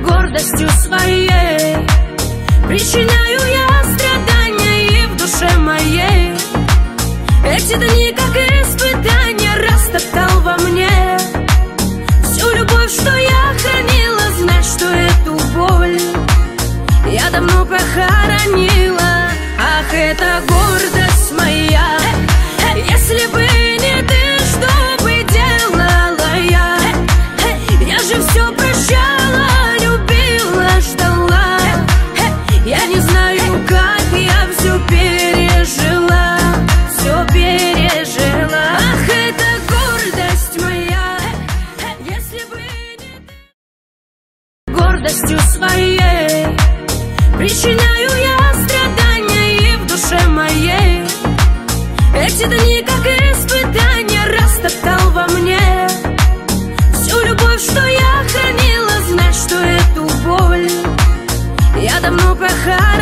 гордостью своей причиняю я страдания и в душе моей. Эти дни, как испытания, растоптал во мне всю любовь, что я хранила. Знать, что эту боль я давно похоронила. Ах, это гордость моя. Если бы не ты, что бы делала я? Я же все прощала, любила, ждала. Я не знаю, как я все пережила, все пережила. Ах, это гордость моя. Если бы не ты, гордостью своей причиняю я страдания и в душе моей. Эти дни, как испытания, растоптал во мне всю любовь, что я хранила. Знать, что эту боль я давно похоронила.